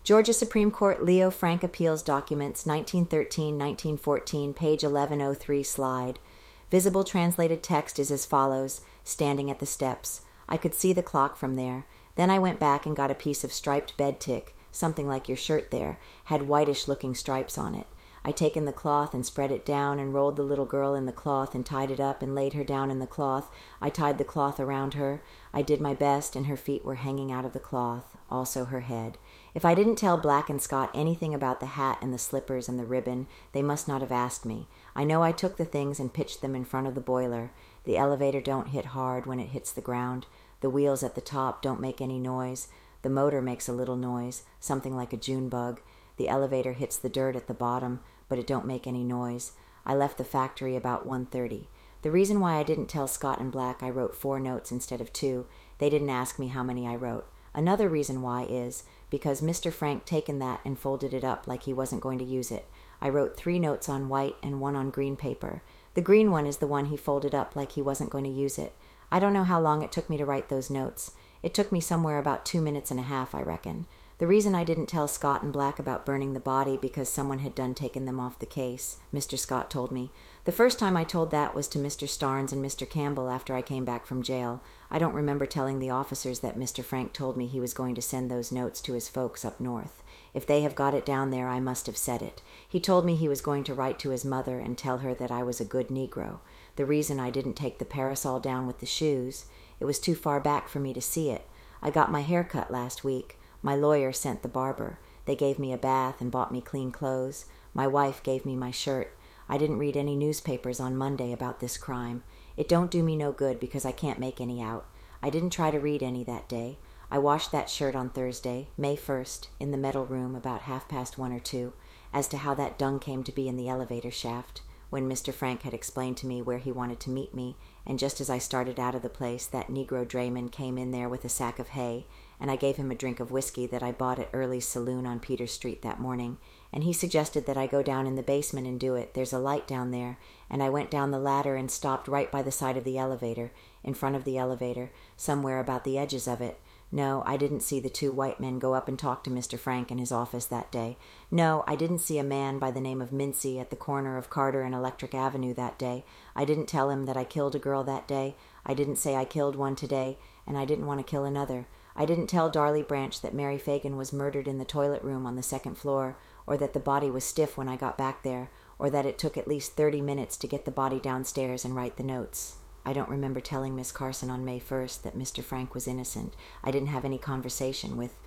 Georgia Supreme Court Leo Frank Appeals Documents, 1913-1914, page 1103 slide. Visible translated text is as follows, standing at the steps. I could see the clock from there. Then I went back and got a piece of striped bed tick, something like your shirt there, had whitish-looking stripes on it. I taken the cloth and spread it down and rolled the little girl in the cloth and tied it up and laid her down in the cloth. I tied the cloth around her. I did my best, and her feet were hanging out of the cloth, also her head. If I didn't tell Black and Scott anything about the hat and the slippers and the ribbon, they must not have asked me. I know I took the things and pitched them in front of the boiler. The elevator don't hit hard when it hits the ground. The wheels at the top don't make any noise. The motor makes a little noise, something like a June bug. The elevator hits the dirt at the bottom, but it don't make any noise. I left the factory about 1:30. The reason why I didn't tell Scott and Black I wrote 4 notes instead of 2, they didn't ask me how many I wrote. Another reason why is because Mr. Frank taken that and folded it up like he wasn't going to use it. I wrote 3 notes on white and 1 on green paper. The green one is the one he folded up like he wasn't going to use it. I don't know how long it took me to write those notes. It took me somewhere about 2 minutes and a half, I reckon. The reason I didn't tell Scott and Black about burning the body because someone had done taken them off the case, Mr. Scott told me. The first time I told that was to Mr. Starnes and Mr. Campbell after I came back from jail. I don't remember telling the officers that Mr. Frank told me he was going to send those notes to his folks up north. If they have got it down there, I must have said it. He told me he was going to write to his mother and tell her that I was a good Negro. The reason I didn't take the parasol down with the shoes, it was too far back for me to see it. I got my hair cut last week. My lawyer sent the barber. They gave me a bath and bought me clean clothes. My wife gave me my shirt. I didn't read any newspapers on Monday about this crime. It don't do me no good because I can't make any out. I didn't try to read any that day. I washed that shirt on Thursday, May 1st, in the metal room about 1:30 or 2, as to how that dung came to be in the elevator shaft, when Mr. Frank had explained to me where he wanted to meet me, and just as I started out of the place, that Negro drayman came in there with a sack of hay, and I gave him a drink of whiskey that I bought at Early's Saloon on Peter Street that morning, and he suggested that I go down in the basement and do it. There's a light down there, and I went down the ladder and stopped right by the side of the elevator, in front of the elevator, somewhere about the edges of it. No, I didn't see the 2 white men go up and talk to Mr. Frank in his office that day. No, I didn't see a man by the name of Mincy at the corner of Carter and Electric Avenue that day. I didn't tell him that I killed a girl that day. I didn't say I killed one today, and I didn't want to kill another. I didn't tell Darley Branch that Mary Fagan was murdered in the toilet room on the 2nd floor, or that the body was stiff when I got back there, or that it took at least 30 minutes to get the body downstairs and write the notes. I don't remember telling Miss Carson on May 1st that Mr. Frank was innocent. I didn't have any conversation with